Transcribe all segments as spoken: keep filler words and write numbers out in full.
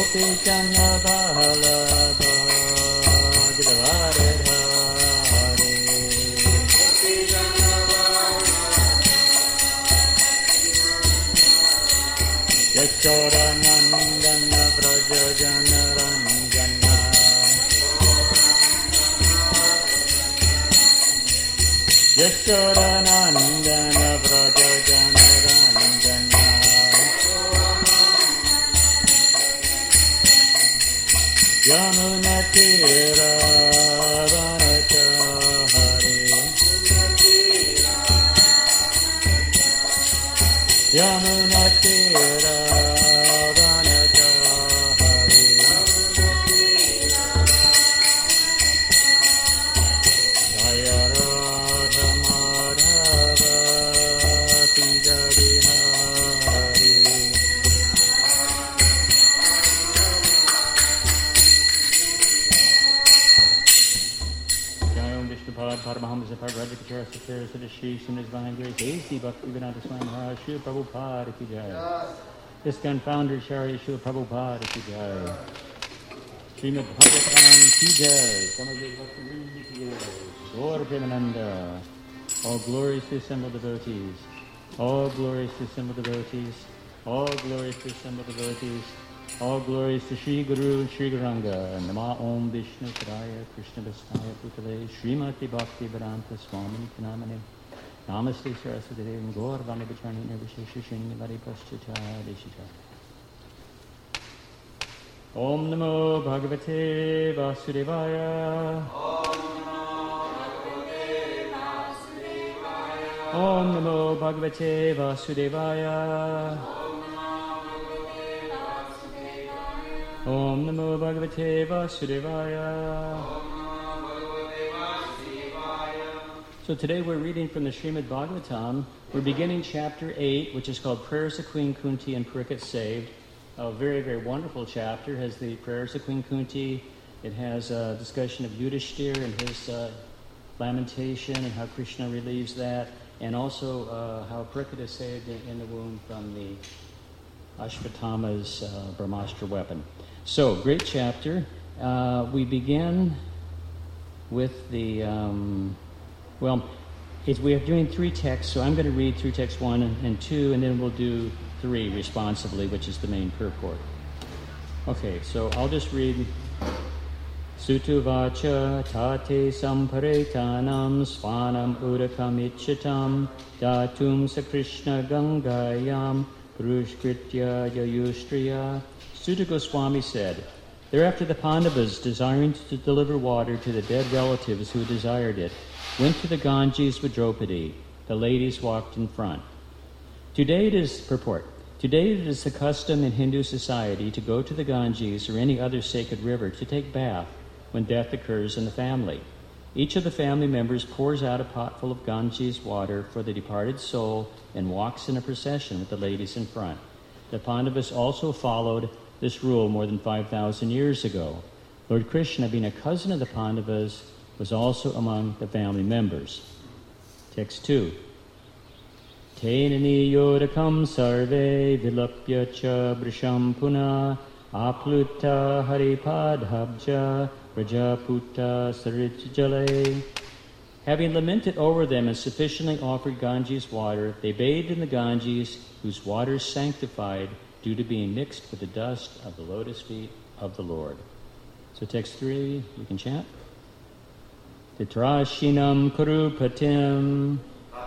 Gopi Chandra Vallabha Giridhara Dhari Yashoda Nandana Vraja Jana Ranjana Yashoda Nandana Vraja Jana Ranjana Yamuna Tira Vanachahari Yamuna Tira Vanachahari Jaya Radha Madhava Sija Vihari Vishnupad Paramahamsa Parvadikachara Sathira Siddhashi Sundar Divine Grace A C Bhaktivedanta Swami Maharaj Srila Prabhupada Ki Jai ISKCON Founder Acharya Srila Prabhupada Ki Jai Srimad Bhagavatam Ki Jai Samagya Bhakti Vrinda Ki Jai Gaur Premananda. All glories to assembled devotees. All glories to assembled devotees. All glories to assembled devotees. All glories to Shri Guru, Shri Gauranga, Nama Om Vishnu Padaya, Krishna Vastaya Putale, Srimati Bhakti Vedanta Swami Namane, Namaste Saraswati Devi, Gaur Vani Bacharni Nirvishesha Shini Vari Paschata Deshita. Om Namo Bhagavate Vasudevaya. Om Namo Bhagavate Vasudevaya. Om Namo Bhagavate Vasudevaya. So today we're reading from the Srimad Bhagavatam. We're beginning chapter eight, which is called Prayers of Queen Kunti and Parikshit Saved. A very, very wonderful chapter. It has the prayers of Queen Kunti. It has a discussion of Yudhishthira and his uh, lamentation and how Krishna relieves that, and also uh, how Parikshit is saved in, in the womb from the Ashvatthama's uh, Brahmastra weapon. So, great chapter. Uh, we begin with the, um, well, it's, we are doing three texts, so I'm going to read through text one and, and two, and then we'll do three responsively, which is the main purport. Okay, so I'll just read. Sutuvacha tate samparetanam svanam udakam ichyatam datum sakrishna gangayam purushkritya yayushtriya. Suta Goswami said, thereafter the Pandavas, desiring to deliver water to the dead relatives who desired it, went to the Ganges with Draupadi. The ladies walked in front. Today it is, purport, today it is the custom in Hindu society to go to the Ganges or any other sacred river to take bath when death occurs in the family. Each of the family members pours out a pot full of Ganges water for the departed soul and walks in a procession with the ladies in front. The Pandavas also followed this rule more than five thousand years ago. Lord Krishna, being a cousin of the Pandavas, was also among the family members. Text two. Tenani yodakam sarve vilapya cha brisham puna apluta haripadhabja rajaputa sarijjale. Having lamented over them and sufficiently offered Ganges water, they bathed in the Ganges, whose waters sanctified due to being mixed with the dust of the lotus feet of the Lord. So text three, you can chant. Titrashinam kurupatim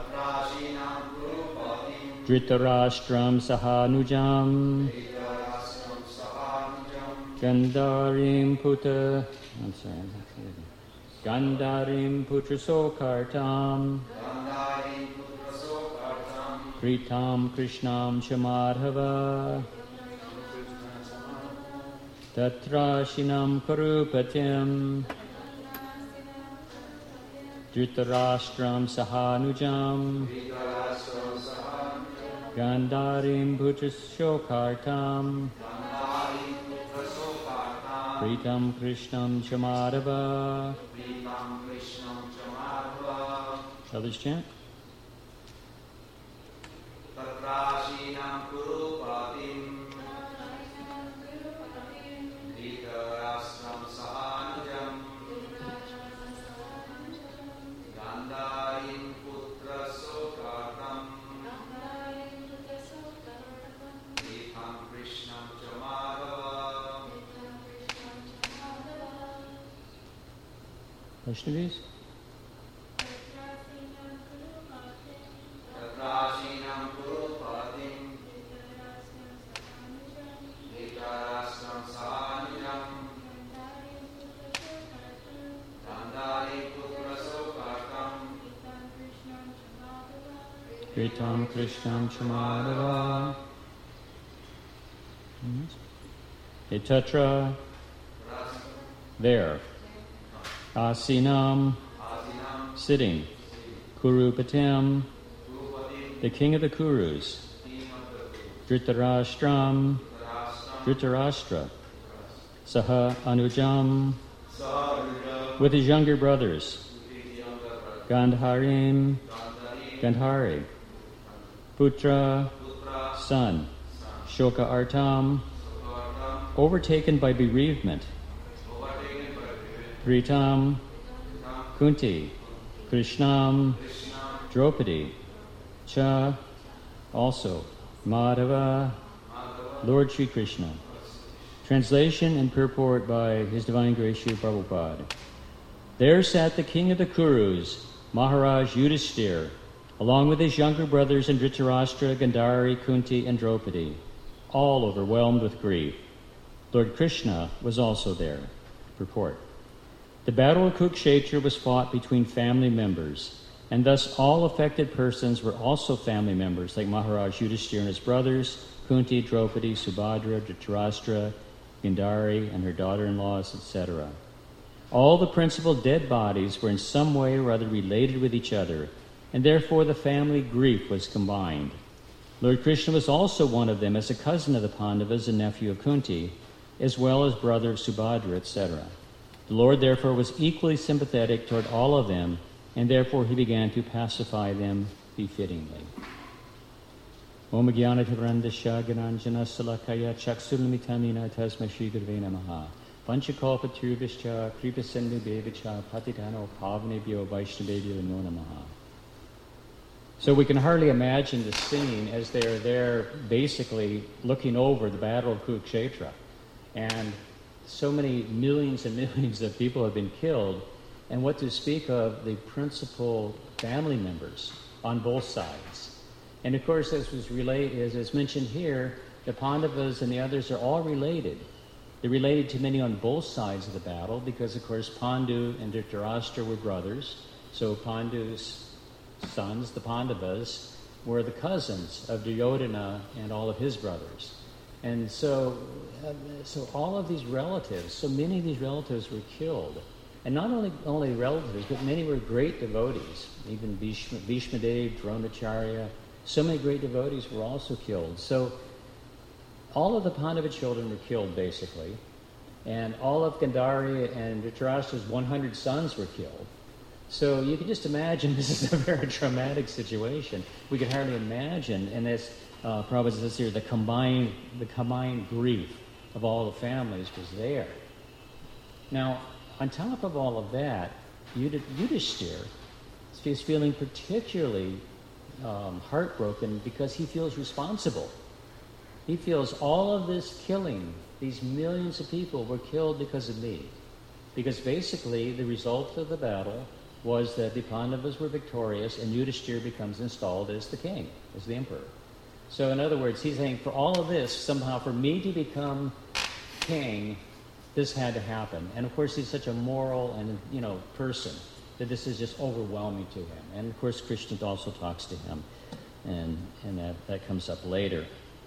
Dhritarashtram sahanujam Gandharim puta I'm sorry, I'm not kidding. Gandharim putra sokartam Kritam Krishnam Shamadhava Tatrashinam Karupatim Dhritarashtram Sahanujam Gandharim Putra Shokartam Kritam Krishnam Shamadhava. Others chant. Vaishnavis? Kritam Krishnam Chamadava. Etatra. There. Asinam. Sitting. Kurupatim. The king of the Kurus. Dhritarashtram. Dhritarashtra. Saha Anujam. With his younger brothers. Gandharim. Gandhari. Putra, son, Shoka Artam, overtaken by bereavement. Pritam, Kunti, Krishnam, Draupadi, Cha, also, Madhava, Lord Sri Krishna. Translation and purport by His Divine Grace Srila Prabhupada. There sat the king of the Kurus, Maharaj Yudhishthira, along with his younger brothers and Dhritarashtra, Gandhari, Kunti, and Draupadi, all overwhelmed with grief. Lord Krishna was also there. Purport. The battle of Kurukshetra was fought between family members, and thus all affected persons were also family members, like Maharaj Yudhishthira and his brothers, Kunti, Draupadi, Subhadra, Dhritarashtra, Gandhari, and her daughter-in-laws, et cetera. All the principal dead bodies were in some way or other related with each other, and therefore the family grief was combined. Lord Krishna was also one of them as a cousin of the Pandavas and nephew of Kunti, as well as brother of Subhadra, et cetera. The Lord therefore was equally sympathetic toward all of them, and therefore he began to pacify them befittingly. Om Jnanativrandasya Gyananjana Salakaya Chaksurlamitamina Tasma Shri Gurve Namaha Panchakalpa Tirubhischa Kripasendu Devicha Patitano Pavnebhyo Vaishnavebhyo Namo Namaha. So we can hardly imagine the scene as they're there basically looking over the Battle of Kurukshetra. And so many millions and millions of people have been killed. And what to speak of the principal family members on both sides. And of course, as was relate, as is mentioned here, the Pandavas and the others are all related. They're related to many on both sides of the battle because, of course, Pandu and Dhritarashtra were brothers. So Pandu's sons, the Pandavas, were the cousins of Duryodhana and all of his brothers. And so, uh, so all of these relatives, so many of these relatives were killed. And not only only relatives, but many were great devotees. Even Bhishma, Bhishma Dev, Dronacharya, so many great devotees were also killed. So all of the Pandava children were killed, basically. And all of Gandhari and Dhritarashtra's one hundred sons were killed. So you can just imagine this is a very traumatic situation. We can hardly imagine, and as uh, Prabhupada says here, the combined, the combined grief of all the families was there. Now, on top of all of that, Yudhishthira is feeling particularly um, heartbroken because he feels responsible. He feels all of this killing, these millions of people were killed because of me. Because basically the result of the battle was that the Pandavas were victorious and Yudhishthira becomes installed as the king, as the emperor. So in other words, he's saying for all of this, somehow for me to become king, this had to happen. And of course, he's such a moral and, you know, person that this is just overwhelming to him. And of course, Krishna also talks to him, and, and that, that comes up later.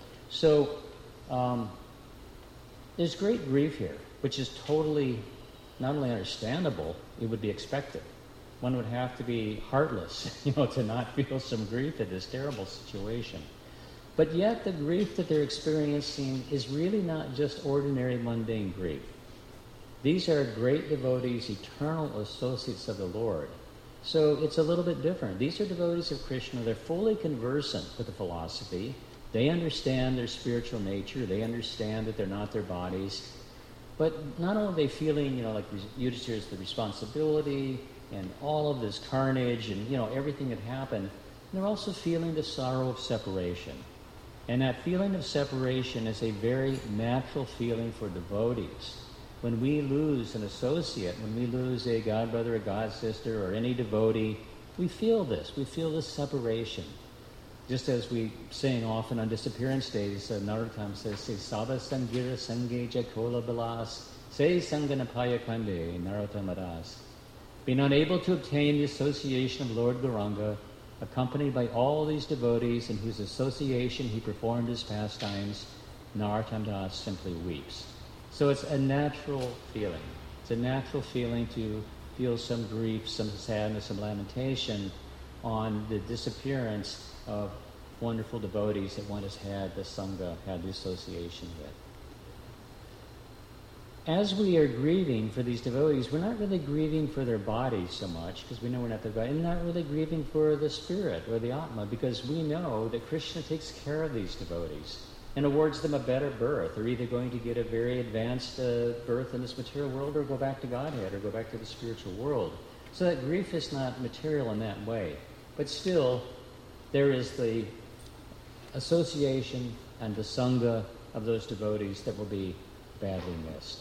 So um, there's great grief here, which is totally not only understandable, it would be expected. One would have to be heartless, you know, to not feel some grief at this terrible situation. But yet the grief that they're experiencing is really not just ordinary mundane grief. These are great devotees, eternal associates of the Lord. So it's a little bit different. These are devotees of Krishna. They're fully conversant with the philosophy. They understand their spiritual nature. They understand that they're not their bodies. But not only are they feeling, you know, like Yudhishthira's the responsibility and all of this carnage and, you know, everything that happened, they're also feeling the sorrow of separation. And that feeling of separation is a very natural feeling for devotees. when we lose an associate, when we lose a god brother, a god sister, or any devotee, we feel this. We feel this separation. Just as we sing often on disappearance days, uh, Narottam says, "Se Sava Sangira Sange Jakola Balas, Se Sanganapaya Kande Narottamadas." Being unable to obtain the association of Lord Gauranga, accompanied by all these devotees in whose association he performed his pastimes, Narottam Das simply weeps. So it's a natural feeling. It's a natural feeling to feel some grief, some sadness, some lamentation on the disappearance of wonderful devotees that one has had the Sangha, had the association with. As we are grieving for these devotees, we're not really grieving for their bodies so much, because we know we're not their body, and not really grieving for the spirit or the Atma, because we know that Krishna takes care of these devotees and awards them a better birth. They're either going to get a very advanced uh, birth in this material world or go back to Godhead or go back to the spiritual world. So that grief is not material in that way. But still, there is the association and the Sangha of those devotees that will be badly missed.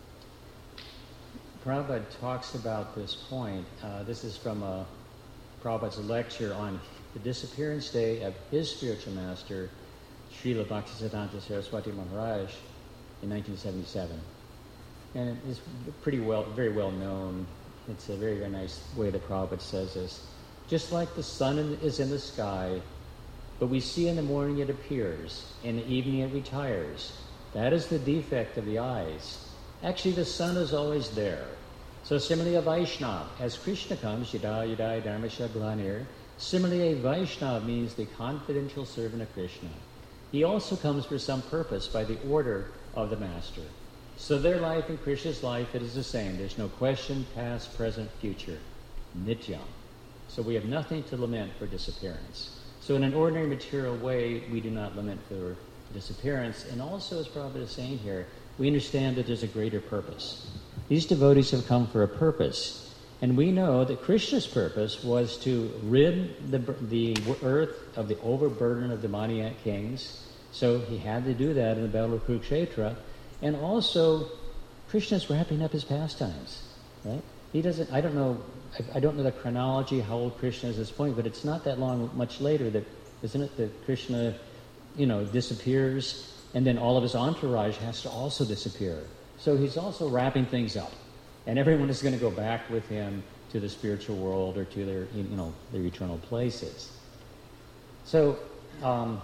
Prabhupada talks about this point. Uh, this is from a, Prabhupada's lecture on the disappearance day of his spiritual master, Srila Bhaktisiddhanta Saraswati Maharaj, in nineteen seventy-seven. And it's pretty well, very well known. It's a very, very nice way that Prabhupada says this. Just like the sun in, is in the sky, but we see in the morning it appears, in the evening it retires. That is the defect of the eyes. Actually, the sun is always there. So similarly, a Vaishnava, as Krishna comes, yada yada dharmasya glanir, similarly a Vaishnava means the confidential servant of Krishna. He also comes for some purpose by the order of the Master. So their life and Krishna's life, it is the same. There's no question, past, present, future. Nityam. So we have nothing to lament for disappearance. So in an ordinary material way, we do not lament for disappearance. And also, as Prabhupada is saying here, we understand that there's a greater purpose. These devotees have come for a purpose. And we know that Krishna's purpose was to rid the, the earth of the overburden of demoniac kings. So he had to do that in the Battle of Kurukshetra. And also, Krishna's wrapping up his pastimes. Right? He doesn't, I don't know, I, I don't know the chronology, how old Krishna is at this point, but it's not that long, much later, that, isn't it, that Krishna, you know, disappears, and then all of his entourage has to also disappear. So he's also wrapping things up. And everyone is going to go back with him to the spiritual world or to their, you know, their eternal places. So um,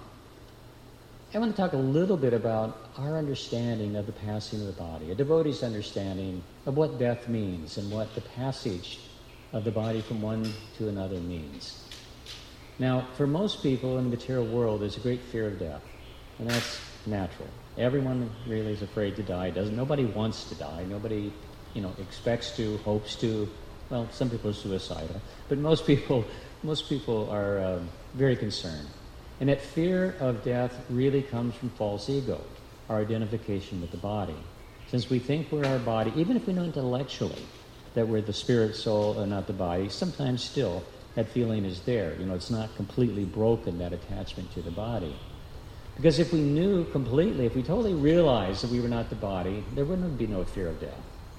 I want to talk a little bit about our understanding of the passing of the body, a devotee's understanding of what death means and what the passage of the body from one to another means. Now, for most people in the material world, there's a great fear of death, and that's natural. Everyone really is afraid to die. Doesn't nobody wants to die. Nobody, you know, expects to, hopes to. Well, some people are suicidal, but most people, most people are um, very concerned. And that fear of death really comes from false ego, our identification with the body. Since we think we're our body, even if we know intellectually that we're the spirit, soul, and not the body, sometimes still that feeling is there. You know, it's not completely broken, that attachment to the body. Because if we knew completely, if we totally realized that we were not the body, there wouldn't be no fear of death.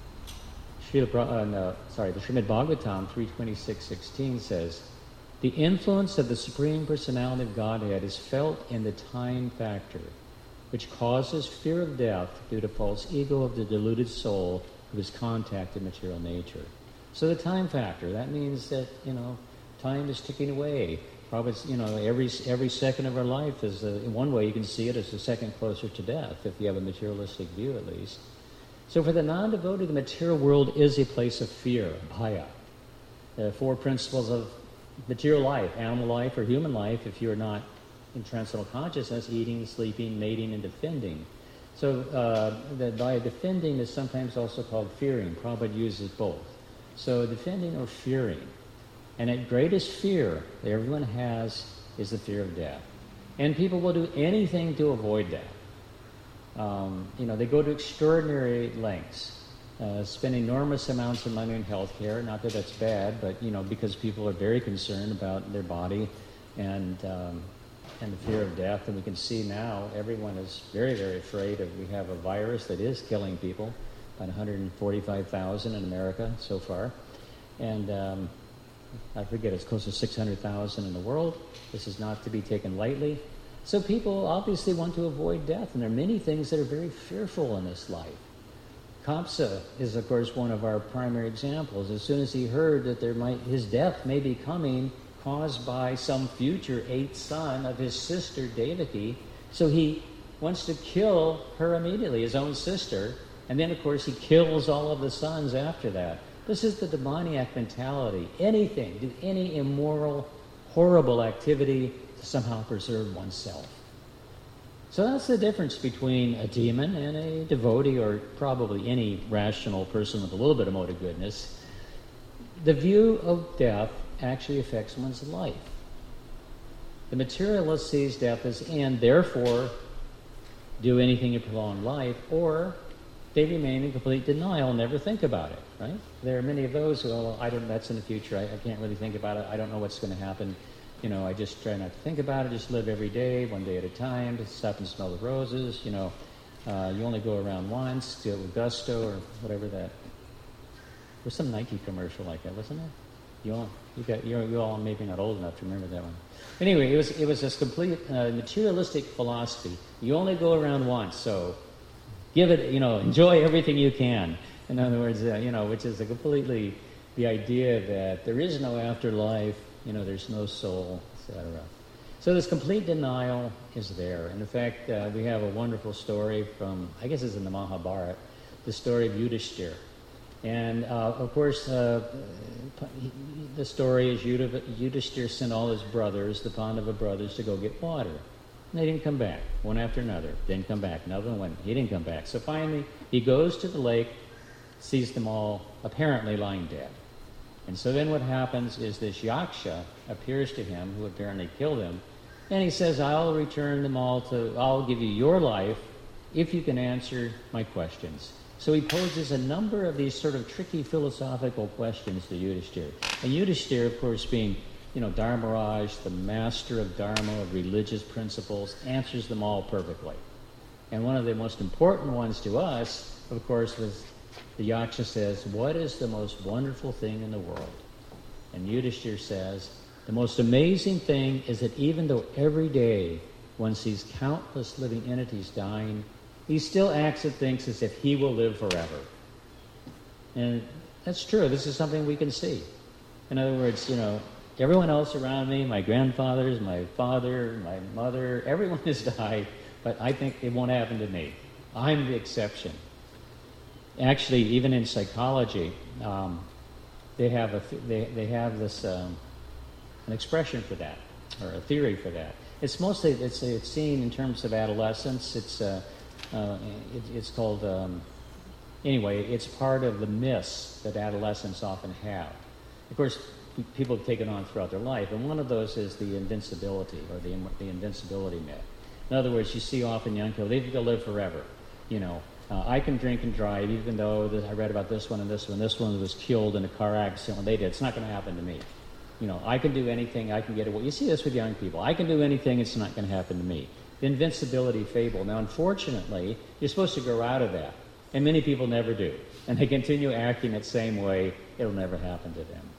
Srila, uh, no, sorry, the Srimad Bhagavatam three twenty-six sixteen says, the influence of the Supreme Personality of Godhead is felt in the time factor, which causes fear of death due to false ego of the deluded soul who is contacted material nature. So the time factor, that means that, you know, time is ticking away. Probably, you know, every every second of our life is, a, in one way you can see it as a second closer to death, if you have a materialistic view at least. So for the non-devotee, the material world is a place of fear, bhaya. The four principles of material life, animal life or human life, if you're not in transcendental consciousness, eating, sleeping, mating, and defending. So uh, that by defending is sometimes also called fearing. Prabhupada uses both. So defending or fearing. And that greatest fear that everyone has is the fear of death. And people will do anything to avoid that. Um, you know, they go to extraordinary lengths, uh, spend enormous amounts of money in health care. Not that that's bad, but, you know, because people are very concerned about their body and um, and the fear of death. And we can see now everyone is very, very afraid of, we have a virus that is killing people. about one hundred forty-five thousand in America so far. And um, I forget, it's close to six hundred thousand in the world. This is not to be taken lightly. So people obviously want to avoid death, and there are many things that are very fearful in this life. Kamsa is, of course, one of our primary examples. As soon as he heard that there might his death may be coming, caused by some future eighth son of his sister Devaki, so he wants to kill her immediately, his own sister, and then, of course, he kills all of the sons after that. This is the demoniac mentality. Anything, do any immoral, horrible activity to somehow preserve oneself. So that's the difference between a demon and a devotee, or probably any rational person with a little bit of motive goodness. The view of death actually affects one's life. The materialist sees death as end, therefore do anything to prolong life, or they remain in complete denial, never think about it, right? There are many of those who, oh, I don't, that's in the future, I, I can't really think about it, I don't know what's going to happen. You know, I just try not to think about it, just live every day, one day at a time, just stop and smell the roses, you know. Uh, you only go around once, do it with gusto, or whatever that. There's some Nike commercial like that, wasn't there? You all, you got, you're, you all maybe not old enough to remember that one. Anyway, it was it was this complete uh, materialistic philosophy. You only go around once, so give it, you know, enjoy everything you can. In other words, uh, you know, which is a completely the idea that there is no afterlife. You know, there's no soul, et cetera. So this complete denial is there. And in fact, uh, we have a wonderful story from, I guess it's in the Mahabharata, the story of Yudhishthira. And, uh, of course, uh, the story is Yudhishthira sent all his brothers, the Pandava brothers, to go get water. And they didn't come back, one after another. Didn't come back. Another one, he didn't come back. So finally, he goes to the lake, sees them all apparently lying dead. And so then what happens is this Yaksha appears to him, who apparently killed him, and he says, I'll return them all to, I'll give you your life if you can answer my questions. So he poses a number of these sort of tricky philosophical questions to Yudhishthira. And Yudhishthira, of course, being, you know, Dharmaraj, the master of Dharma, of religious principles, answers them all perfectly. And one of the most important ones to us, of course, was the Yaksha says, what is the most wonderful thing in the world? And Yudhishthira says, the most amazing thing is that even though every day one sees countless living entities dying, he still acts and thinks as if he will live forever. And that's true. This is something we can see. In other words, you know, everyone else around me, my grandfathers, my father, my mother, everyone has died, but I think it won't happen to me. I'm the exception. Actually, even in psychology, um, they have a th- they they have this um, an expression for that, or a theory for that. It's mostly it's it's seen in terms of adolescence. It's uh, uh, it, it's called um, anyway. It's part of the myths that adolescents often have. Of course, people have taken on throughout their life, and one of those is the invincibility or the the invincibility myth. In other words, you see often young people, they think they'll live forever, you know. Uh, I can drink and drive, even though this, I read about this one and this one. This one was killed in a car accident when they did. It's not going to happen to me. You know, I can do anything. I can get away. You see this with young people. I can do anything. It's not going to happen to me. The invincibility fable. Now, unfortunately, you're supposed to grow out of that. And many people never do. And they continue acting the same way. It'll never happen to them.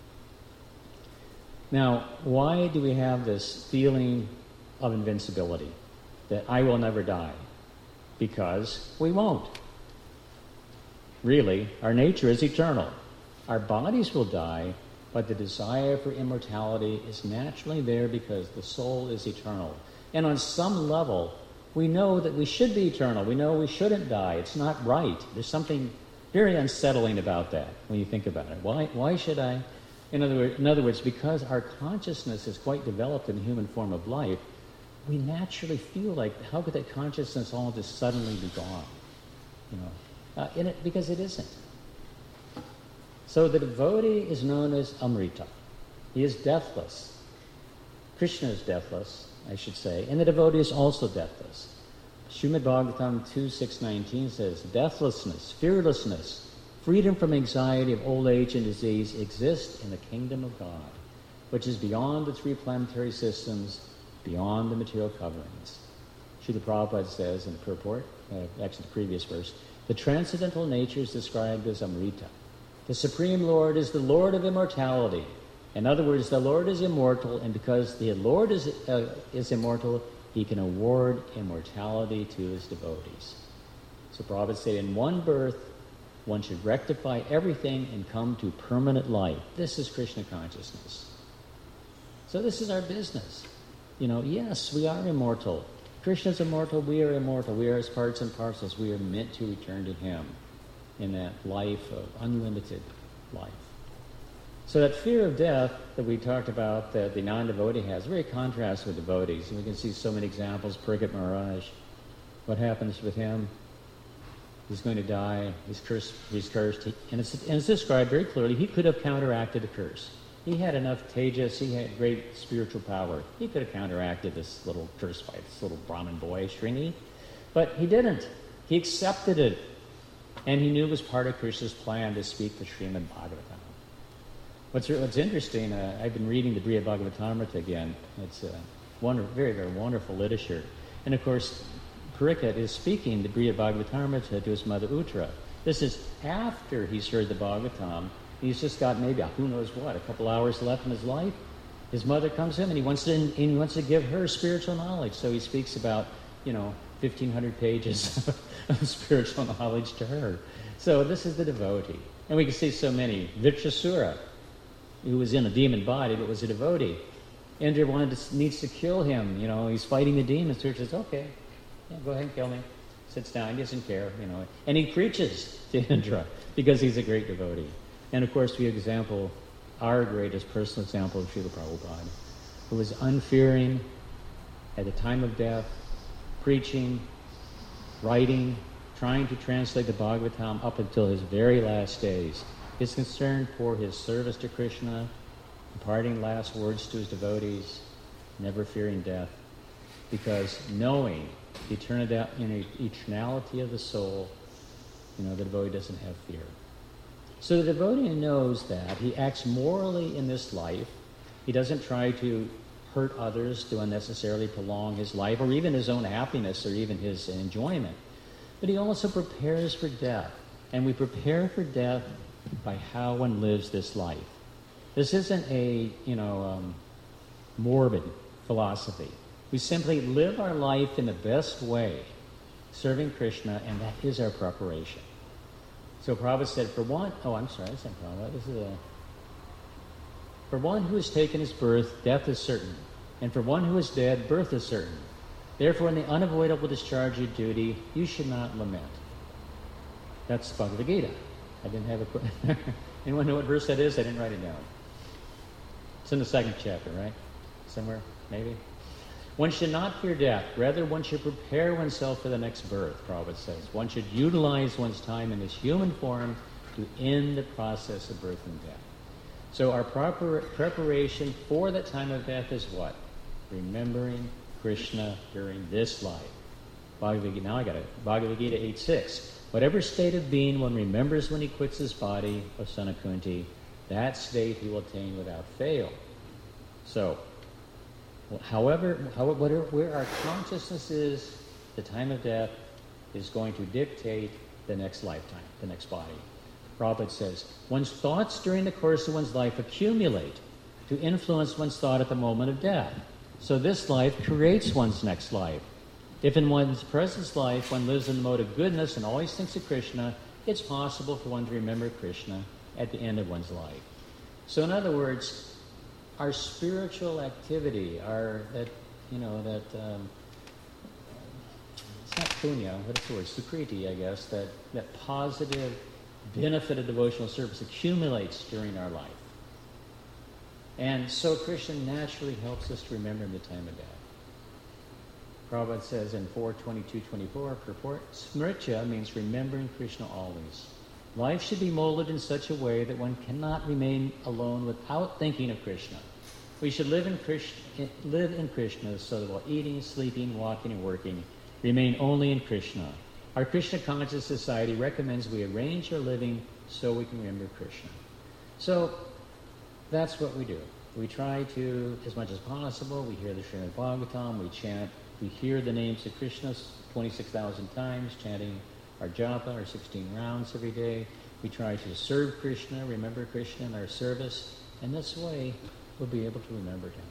Now, why do we have this feeling of invincibility? That I will never die? Because we won't. Really, our nature is eternal. Our bodies will die, but the desire for immortality is naturally there because the soul is eternal. And on some level, we know that we should be eternal. We know we shouldn't die. It's not right. There's something very unsettling about that when you think about it. Why, why should I? In other, words, in other words, because our consciousness is quite developed in the human form of life, we naturally feel like, how could that consciousness all just suddenly be gone? You know, uh, in it, because it isn't. So the devotee is known as Amrita. He is deathless. Krishna is deathless, I should say, and the devotee is also deathless. Srimad Bhagavatam two six nineteen says, deathlessness, fearlessness, freedom from anxiety of old age and disease exist in the kingdom of God, which is beyond the three planetary systems, beyond the material coverings. Srila Prabhupada says in the purport, uh, actually the previous verse, The transcendental nature is described as Amrita. The Supreme Lord is the Lord of immortality. In other words, the Lord is immortal, and because the Lord is, uh, is immortal, he can award immortality to his devotees. So Prabhupada said, in one birth, one should rectify everything and come to permanent life. This is Krishna consciousness. So this is our business. You know, yes, we are immortal. Krishna is immortal, we are immortal. We are his parts and parcels. We are meant to return to him in that life of unlimited life. So that fear of death that we talked about that the non-devotee has, very contrasts with devotees. And we can see so many examples. Parikshit Maharaj, what happens with him? He's going to die. He's cursed. He's cursed. He, and, it's, and it's described very clearly. He could have counteracted the curse. He had enough tejas. He had great spiritual power. He could have counteracted this little curse by this little Brahmin boy, Sringi. But he didn't. He accepted it. And he knew it was part of Krishna's plan to speak the Srimad Bhagavatam. What's, what's interesting, uh, I've been reading the Brihad Bhagavatamrita again. It's a wonder, very, very wonderful literature. And of course, Parikshit is speaking the Brihad Bhagavatamrita to his mother Uttara. This is after he's heard the Bhagavatam. He's just got maybe, who knows what, a couple hours left in his life. His mother comes to him and he wants to, and he wants to give her spiritual knowledge. So he speaks about, you know, fifteen hundred pages of spiritual knowledge to her. So this is the devotee. And we can see so many. Vitrasura, who was in a demon body but was a devotee. Indra wanted to, needs to kill him. You know, he's fighting the demons. So he says, okay, yeah, go ahead and kill me. Sits down, he doesn't care, you know. And he preaches to Indra because he's a great devotee. And of course, we example our greatest personal example of Srila Prabhupada, who was unfearing at the time of death, preaching, writing, trying to translate the Bhagavatam up until his very last days. His concern for his service to Krishna, imparting last words to his devotees, never fearing death, because knowing the eternality of the soul, you know, the devotee doesn't have fear. So the devotee knows that. He acts morally in this life. He doesn't try to hurt others to unnecessarily prolong his life or even his own happiness or even his enjoyment. But he also prepares for death. And we prepare for death by how one lives this life. This isn't a, you know, um, morbid philosophy. We simply live our life in the best way, serving Krishna, and that is our preparation. So Prabhupada said, for one, oh, I'm sorry, that's not Prabhupada. This is a, for one who has taken his birth, death is certain. And for one who is dead, birth is certain. Therefore, in the unavoidable discharge of duty, you should not lament. That's Bhagavad Gita. I didn't have a... Anyone know what verse that is? I didn't write it down. It's in the second chapter, right? Somewhere, maybe? One should not fear death. Rather, one should prepare oneself for the next birth, Prabhupada says. One should utilize one's time in this human form to end the process of birth and death. So our proper preparation for that time of death is what? Remembering Krishna during this life. Bhagavad Gita, now I got it. Bhagavad Gita eight six. Whatever state of being one remembers when he quits his body, O son of Kunti, that state he will attain without fail. So, however, however, where our consciousness is, the time of death is going to dictate the next lifetime, the next body. Prabhupada says, one's thoughts during the course of one's life accumulate to influence one's thought at the moment of death. So this life creates one's next life. If in one's present life one lives in the mode of goodness and always thinks of Krishna, it's possible for one to remember Krishna at the end of one's life. So in other words, our spiritual activity, our that you know that um, it's not punya, what's the word? Sukriti, I guess. That that positive benefit of devotional service accumulates during our life, and so Krishna naturally helps us to remember in the time of death. Prabhupada says in four twenty-two twenty-four purport, Smritya means remembering Krishna always. Life should be molded in such a way that one cannot remain alone without thinking of Krishna. We should live in Krishna, live in Krishna so that while eating, sleeping, walking, and working, remain only in Krishna. Our Krishna conscious society recommends we arrange our living so we can remember Krishna. So that's what we do. We try to, as much as possible, we hear the Srimad Bhagavatam, we chant, we hear the names of Krishna twenty-six thousand times, chanting our japa, our sixteen rounds every day. We try to serve Krishna, remember Krishna in our service, and this way we'll be able to remember him.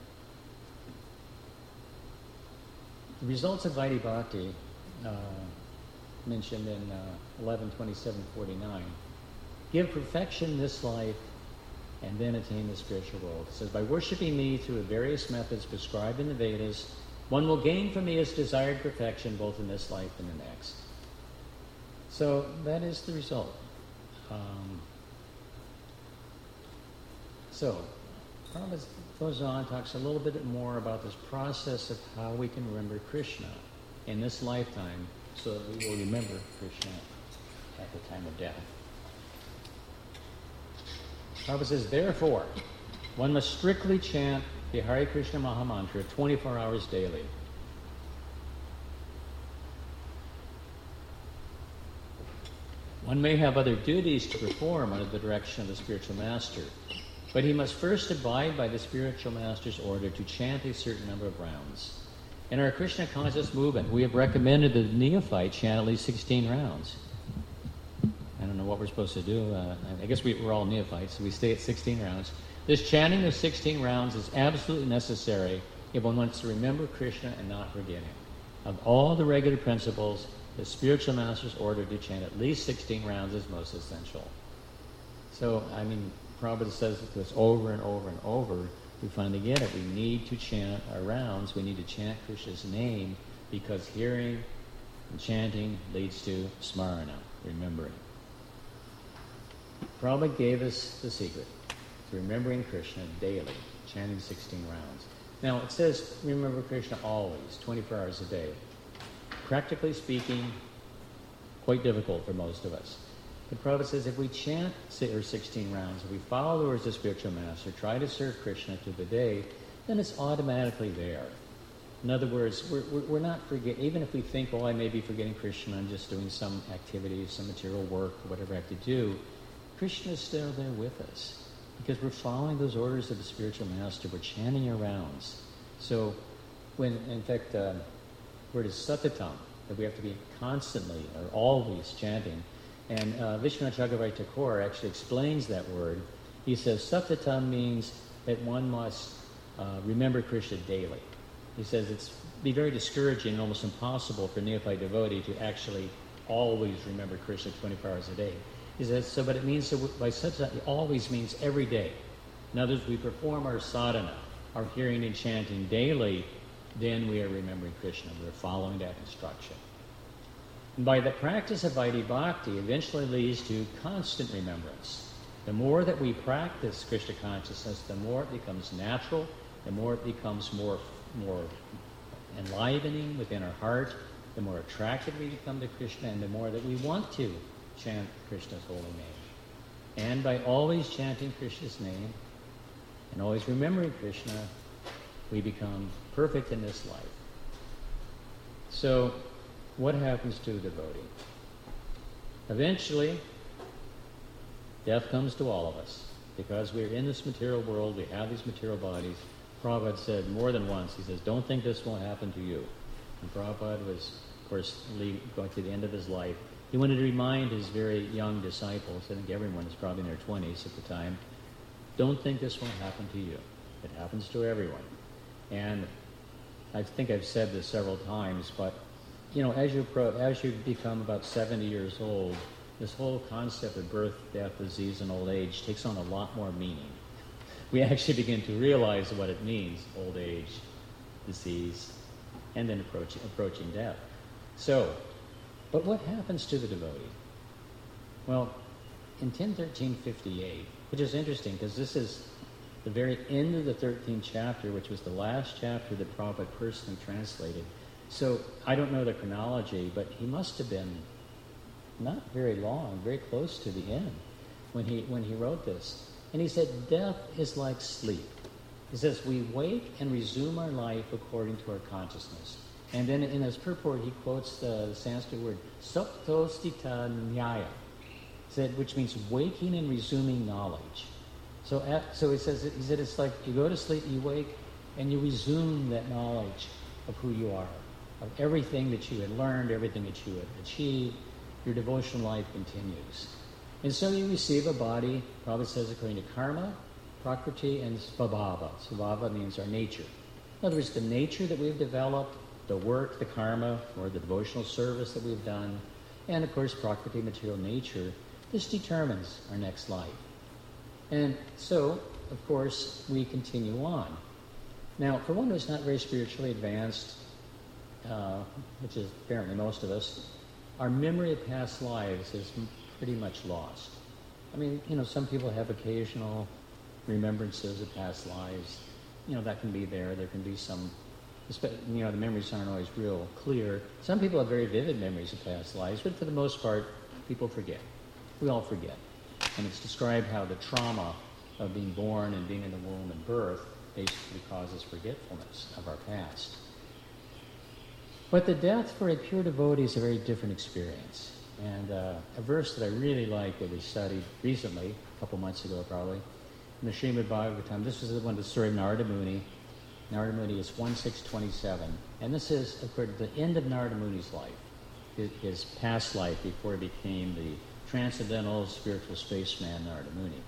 The results of Vaidhi Bhakti, uh, mentioned in uh, eleven twenty-seven forty-nine, give perfection this life and then attain the spiritual world. It says, by worshipping me through the various methods prescribed in the Vedas, one will gain from me his desired perfection both in this life and the next. So that is the result. Um, so, Prabhupada goes on, talks a little bit more about this process of how we can remember Krishna in this lifetime so that we will remember Krishna at the time of death. Prabhupada says, therefore, one must strictly chant the Hare Krishna Mahamantra twenty-four hours daily. One may have other duties to perform under the direction of the spiritual master, but he must first abide by the spiritual master's order to chant a certain number of rounds. In our Krishna conscious movement, we have recommended that the neophyte chant at least sixteen rounds. I don't know what we're supposed to do. Uh, I guess we, we're all neophytes, so we stay at sixteen rounds. This chanting of sixteen rounds is absolutely necessary if one wants to remember Krishna and not forget him. Of all the regular principles, the spiritual master's order to chant at least sixteen rounds is most essential. So, I mean, Prabhupada says it to us over and over and over. We finally get it. We need to chant our rounds. We need to chant Krishna's name because hearing and chanting leads to smarana, remembering. Prabhupada gave us the secret to remembering Krishna daily, chanting sixteen rounds. Now, it says remember Krishna always, twenty-four hours a day. Practically speaking, quite difficult for most of us. But Prabhupada says if we chant or sixteen rounds, if we follow the words of the spiritual master, try to serve Krishna through the day, then it's automatically there. In other words, we're, we're not forgetting, even if we think, oh, I may be forgetting Krishna, I'm just doing some activity, some material work, or whatever I have to do, Krishna is still there with us because we're following those orders of the spiritual master. We're chanting our rounds. So when, in fact, uh, word is satatam, that we have to be constantly or always chanting. And uh, Vishwanath Chakravarti Thakur actually explains that word. He says satatam means that one must uh, remember Krishna daily. He says it's be very discouraging and almost impossible for a neophyte devotee to actually always remember Krishna twenty-four hours a day. He says, so, but it means, so by satatam, it always means every day. In other words, we perform our sadhana, our hearing and chanting daily, then we are remembering Krishna. We're following that instruction. And by the practice of Vaidhi Bhakti, eventually leads to constant remembrance. The more that we practice Krishna consciousness, the more it becomes natural, the more it becomes more, more enlivening within our heart, the more attracted we become to Krishna, and the more that we want to chant Krishna's holy name. And by always chanting Krishna's name and always remembering Krishna, we become perfect in this life. So, what happens to the devotee? Eventually, death comes to all of us. Because we're in this material world, we have these material bodies. Prabhupada said more than once, he says, don't think this won't happen to you. And Prabhupada was, of course, going to the end of his life. He wanted to remind his very young disciples, I think everyone is probably in their twenties at the time, don't think this won't happen to you. It happens to everyone. And I think I've said this several times, but you know, as you pro- as you become about seventy years old, this whole concept of birth, death, disease, and old age takes on a lot more meaning. We actually begin to realize what it means, old age, disease, and then approaching, approaching death. So, but what happens to the devotee? Well, in ten thirteen fifty-eight, which is interesting because this is the very end of the thirteenth chapter, which was the last chapter that Prabhupada personally translated. So I don't know the chronology, but he must have been not very long, very close to the end when he when he wrote this. And he said, death is like sleep. He says, we wake and resume our life according to our consciousness. And then in his purport, he quotes the Sanskrit word, saptostita nyaya, said, which means waking and resuming knowledge. So, at, so he says, he said, it's like you go to sleep, you wake, and you resume that knowledge of who you are, of everything that you had learned, everything that you had achieved, your devotional life continues. And so you receive a body, Prabhupada says, according to karma, prakriti, and svabhava. Svabhava means our nature. In other words, the nature that we've developed, the work, the karma, or the devotional service that we've done, and of course prakriti, material nature, this determines our next life. And so, of course, we continue on. Now, for one who's not very spiritually advanced, uh, which is apparently most of us, our memory of past lives is pretty much lost. I mean, you know, some people have occasional remembrances of past lives. You know, that can be there. There can be some, you know, the memories aren't always real clear. Some people have very vivid memories of past lives, but for the most part, people forget. We all forget. And it's described how the trauma of being born and being in the womb and birth basically causes forgetfulness of our past. But the death for a pure devotee is a very different experience. And uh, a verse that I really like that we studied recently, a couple months ago probably, in the Srimad Bhagavatam, this is the one, the story of Narada Muni. Narada Muni is one six twenty-seven. And this is, of course, the end of Narada Muni's life, his, his past life before he became the transcendental spiritual spaceman Narada Muni.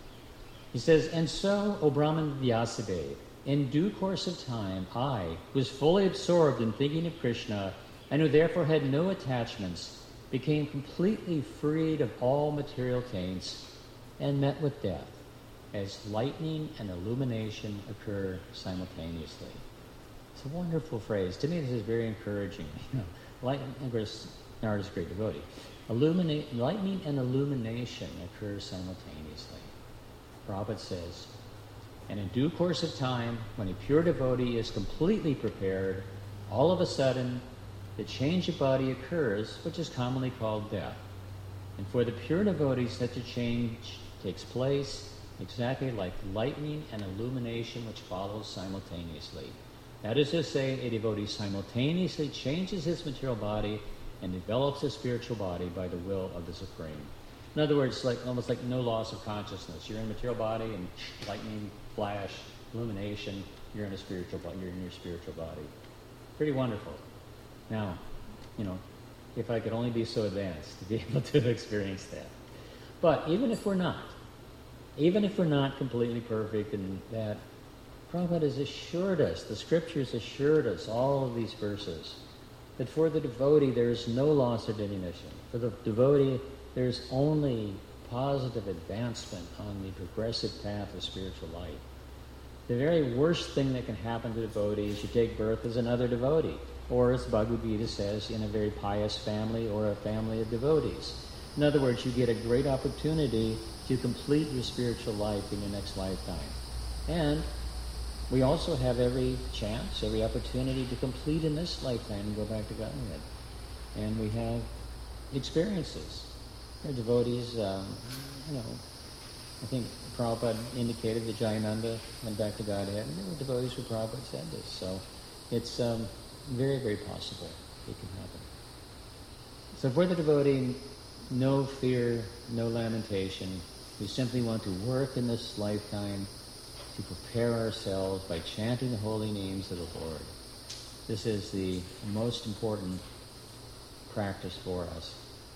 He says, "And so, O Brahman Vyasadeva, in due course of time, I, who was fully absorbed in thinking of Krishna, and who therefore had no attachments, became completely freed of all material taints, and met with death, as lightning and illumination occur simultaneously." It's a wonderful phrase. To me, this is very encouraging. You know, light, of course, Narada's a great devotee. Illuminate, lightning and illumination occur simultaneously. Prabhupada says, "And in due course of time, when a pure devotee is completely prepared, all of a sudden, the change of body occurs, which is commonly called death. And for the pure devotee, such a change takes place exactly like lightning and illumination which follows simultaneously. That is to say, a devotee simultaneously changes his material body and develops a spiritual body by the will of the Supreme." In other words, like almost like no loss of consciousness. You're in a material body and lightning, flash, illumination, you're in a spiritual body, you're in your spiritual body. Pretty wonderful. Now, you know, if I could only be so advanced to be able to experience that. But even if we're not, even if we're not completely perfect and that, Prabhupada has assured us, the scriptures assured us, all of these verses, that for the devotee there is no loss or diminution. For the devotee there is only positive advancement on the progressive path of spiritual life. The very worst thing that can happen to devotees is you take birth as another devotee, or as Bhagavad Gita says, in a very pious family or a family of devotees. In other words, you get a great opportunity to complete your spiritual life in your next lifetime. And we also have every chance, every opportunity to complete in this lifetime and go back to Godhead. And we have experiences. There are devotees, um, you know, I think Prabhupada indicated that Jayananda went back to Godhead, and there were devotees who Prabhupada said this. So it's um, very, very possible it can happen. So for the devotee, no fear, no lamentation. We simply want to work in this lifetime to prepare ourselves by chanting the holy names of the Lord. This is the most important practice for us.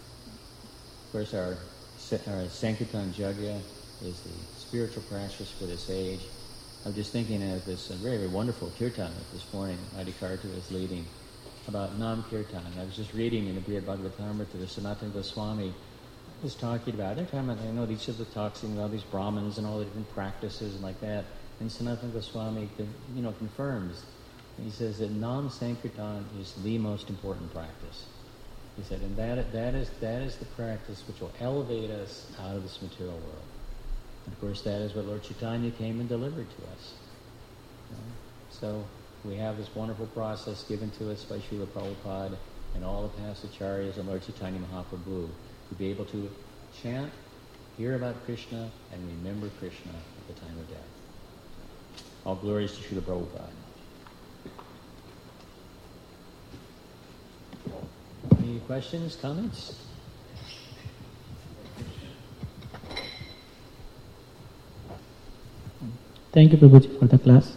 Of course, our, our Sankirtan Yajna is the spiritual practice for this age. I was just thinking of this uh, very, very wonderful kirtan that this morning Adikarta was leading about Nam Kirtan. I was just reading in the Brihad Bhagavatamrita, the Sanatana Goswami was talking about it. Every time I know each of the talks about all these Brahmins and all the different practices and like that, and Sanatana Goswami, you know, confirms. He says that Nam Sankirtan is the most important practice. He said, and that that is that is the practice which will elevate us out of this material world. And of course, that is what Lord Chaitanya came and delivered to us. You know? So we have this wonderful process given to us by Srila Prabhupada and all the past acharyas and Lord Chaitanya Mahaprabhu to be able to chant, hear about Krishna, and remember Krishna at the time of death. All glories to Srila Prabhupada. Any questions, comments? Thank you, Prabhuji, for the class.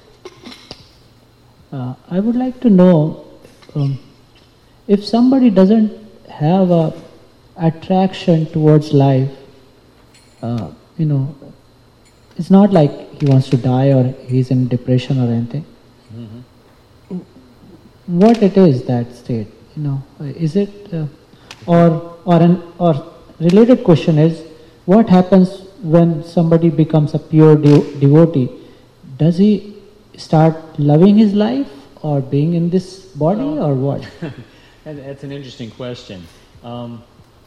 Uh, I would like to know um, if somebody doesn't have a attraction towards life, uh, you know, it's not like he wants to die or he's in depression or anything. Mm-hmm. What it is, that state, you know, is it, uh, or or an or related question is, what happens when somebody becomes a pure de- devotee? Does he start loving his life or being in this body, well, or what? That's an interesting question. Um,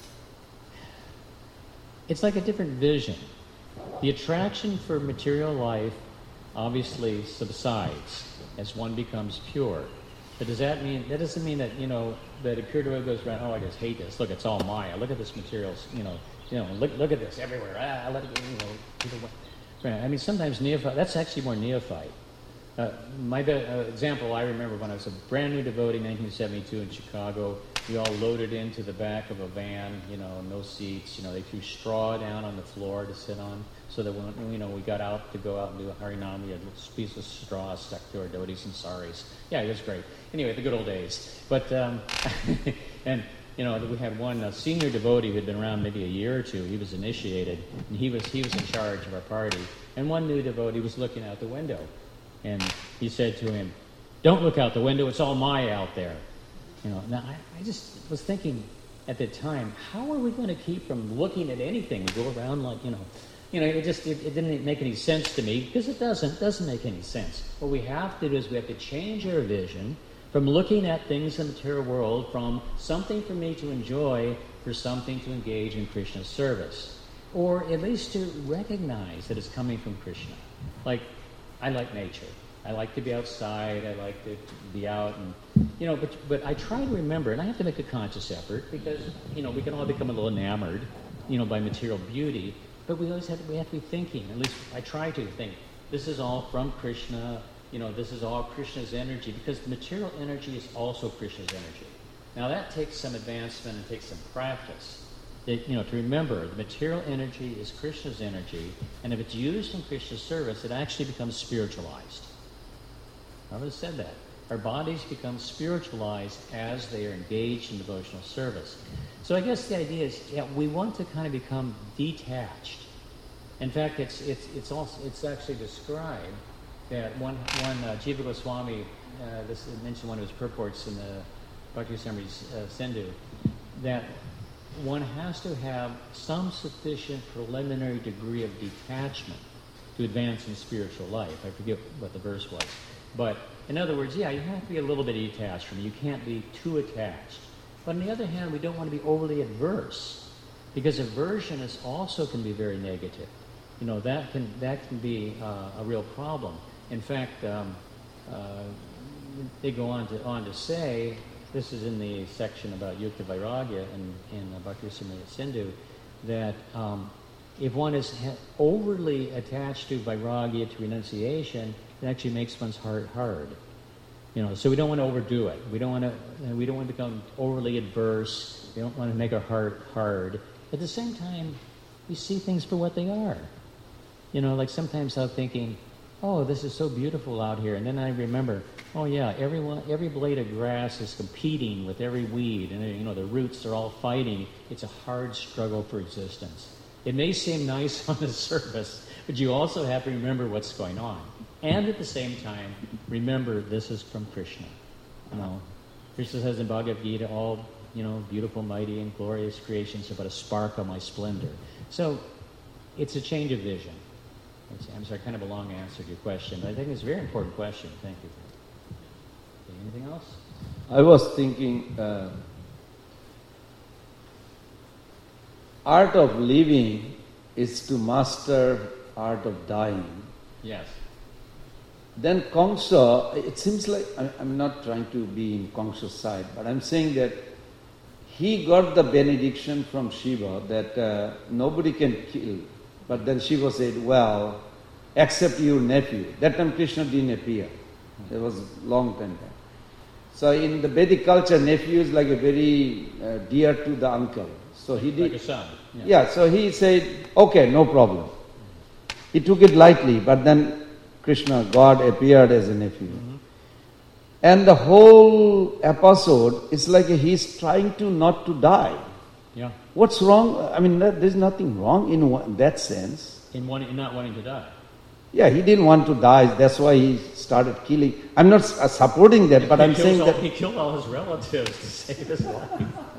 it's like a different vision. The attraction for material life obviously subsides as one becomes pure. But does that mean, that doesn't mean that, you know, that a pure devotee goes around, oh, I just hate this. Look, it's all Maya. Look at this materials, you know, you know, look look at this everywhere. Ah, let it, you know, people, I mean, sometimes neophyte, that's actually more neophyte. Uh, my be- uh, example, I remember when I was a brand new devotee in nineteen seventy-two in Chicago, we all loaded into the back of a van, you know, no seats, you know, they threw straw down on the floor to sit on, so that when, you know, we got out to go out and do a Harinam, we had a piece of straw stuck to our devotees and saris. Yeah, it was great. Anyway, the good old days. But, um, and, you know, we had one uh, senior devotee who had been around maybe a year or two. He was initiated, and he was he was in charge of our party. And one new devotee was looking out the window, and he said to him, "Don't look out the window. It's all Maya out there." You know. Now I, I just was thinking at the time, how are we going to keep from looking at anything? We go around like, you know, you know, it just it, it didn't make any sense to me, because it doesn't it doesn't make any sense. What we have to do is we have to change our vision from looking at things in the material world from something for me to enjoy for something to engage in Krishna's service. Or at least to recognize that it's coming from Krishna. Like, I like nature. I like to be outside. I like to be out. And, you know, but, but I try to remember, and I have to make a conscious effort, because, you know, we can all become a little enamored, you know, by material beauty. But we always have to, we have to be thinking, at least I try to think, this is all from Krishna. You know, this is all Krishna's energy, because the material energy is also Krishna's energy. Now that takes some advancement and takes some practice. That, you know, to remember, the material energy is Krishna's energy, and if it's used in Krishna's service, it actually becomes spiritualized. I always said that. Our bodies become spiritualized as they are engaged in devotional service. So I guess the idea is, yeah, we want to kind of become detached. In fact, it's it's it's also it's actually described that one, one uh, Jiva Goswami, uh, this mentioned one of his purports in the Bhakti Rasamrita uh, Sindhu, that one has to have some sufficient preliminary degree of detachment to advance in spiritual life. I forget what the verse was. But in other words, yeah, you have to be a little bit detached from it. You can't be too attached. But on the other hand, we don't want to be overly adverse, because aversion is also can be very negative. You know, that can that can be uh, a real problem. In fact, um, uh, they go on to on to say, this is in the section about Yukta Vairagya in, in uh, Bhakti Rasamrita Sindhu, that um, if one is ha- overly attached to Vairagya, to renunciation, it actually makes one's heart hard. You know, so we don't want to overdo it. We don't want to. We don't want to become overly adverse. We don't want to make our heart hard. At the same time, we see things for what they are. You know, like sometimes I'm thinking, oh, this is so beautiful out here. And then I remember, oh yeah, everyone, every blade of grass is competing with every weed. And, you know, the roots are all fighting. It's a hard struggle for existence. It may seem nice on the surface, but you also have to remember what's going on. And at the same time, remember this is from Krishna. You know, Krishna says in Bhagavad Gita, all, you know, beautiful, mighty, and glorious creations are but a spark of my splendor. So it's a change of vision. I'm sorry, kind of a long answer to your question, but I think it's a very important question. Thank you. Okay, anything else? I was thinking, uh, art of living is to master art of dying. Yes. Then Kamsa, it seems like, I'm not trying to be in Kamsa's side, but I'm saying that he got the benediction from Shiva that uh, nobody can kill. But then Shiva said, well, except your nephew. That time Krishna didn't appear. It was a long time back. So in the Vedic culture, nephew is like a very uh, dear to the uncle. So he did. Like a son. Yeah. yeah, so he said, okay, no problem. He took it lightly, but then Krishna, God appeared as a nephew. Mm-hmm. And the whole episode is like he's trying to not to die. Yeah. What's wrong? I mean, there's nothing wrong in one, that sense. In, wanting, in not wanting to die. Yeah, he didn't want to die. That's why he started killing. I'm not uh, supporting that, but he I'm saying all, that... He killed all his relatives to save his life.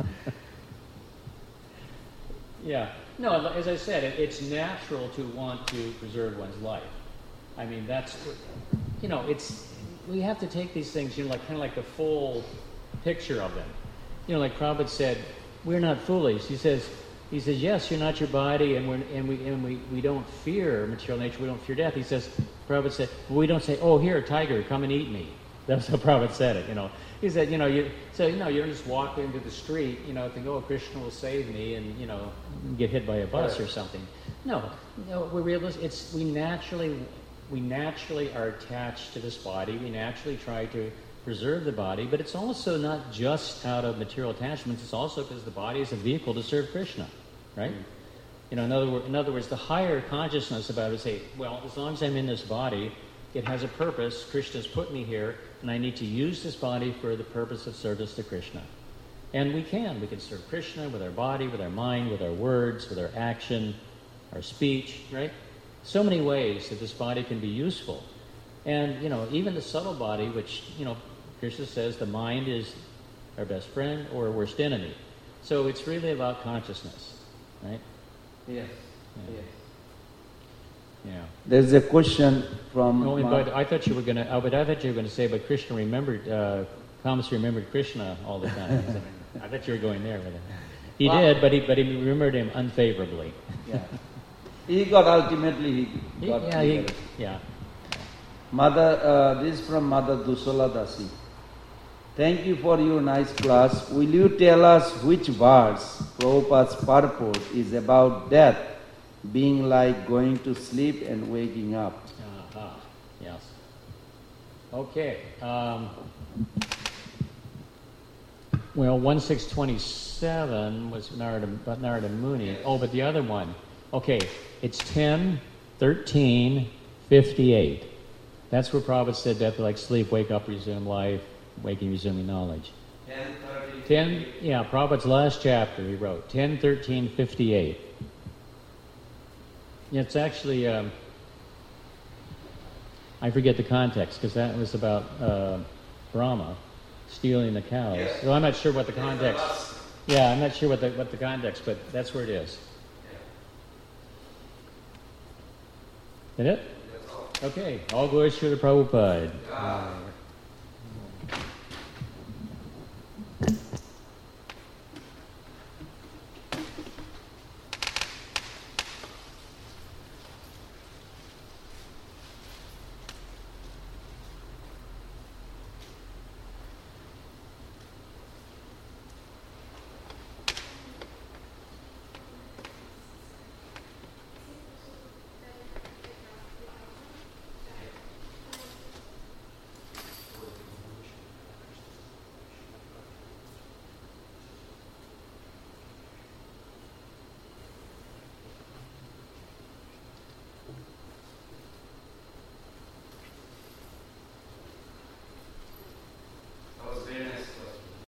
Yeah. No, as I said, it, it's natural to want to preserve one's life. I mean, that's, you know, it's, we have to take these things, you know, like kind of like the full picture of them. You know, like Prabhupada said, we're not foolish. He says, he says, yes, you're not your body, and, we're, and, we, and we, we don't fear material nature, we don't fear death. He says, Prabhupada said, well, we don't say, oh, here, tiger, come and eat me. That's how Prabhupada said it, you know. He said, you know, you, so, you know, you don't just walk into the street, you know, think, oh, Krishna will save me, and, you know, get hit by a bus or something. No, no, we're realistic. It's, we naturally, we naturally are attached to this body. We naturally try to preserve the body, but it's also not just out of material attachments. It's also because the body is a vehicle to serve Krishna, right? Mm-hmm. You know, in other, word, in other words, the higher consciousness about it is, hey, well, as long as I'm in this body, it has a purpose. Krishna's put me here, and I need to use this body for the purpose of service to Krishna. And we can. We can serve Krishna with our body, with our mind, with our words, with our action, our speech, right? So many ways that this body can be useful. And, you know, even the subtle body, which, you know, Krishna says the mind is our best friend or worst enemy. So it's really about consciousness, right? Yes. Yeah. Yes. Yeah. There's a question from... No, but I thought you were going to, oh, but I thought you were going to say, but Krishna remembered, uh, Thomas remembered Krishna all the time. I thought you were going there with it. He well, did, but he, but he remembered him unfavorably. Yeah. He got, ultimately, he got... He, yeah, he, yeah. Mother, uh, this is from Mother Dusala Dasi. Thank you for your nice class. Will you tell us which verse Prabhupada's purport is about death being like going to sleep and waking up? Uh-huh. Yes. Okay. Um, well, one six twenty-seven was Narada, Narada Muni. Oh, but the other one. Okay, it's ten thirteen fifty-eight. That's where Prabhupada said death like sleep, wake up, resume life, waking, resuming knowledge. ten, thirteen, ten, yeah, Prabhupada's last chapter he wrote, ten, thirteen, fifty-eight. It's actually, um, I forget the context, because that was about uh, Brahma stealing the cows. Yes. So I'm not sure what the context, yeah, I'm not sure what the, what the context, but that's where it is. Is that it? Okay, all glories to the Prabhupada.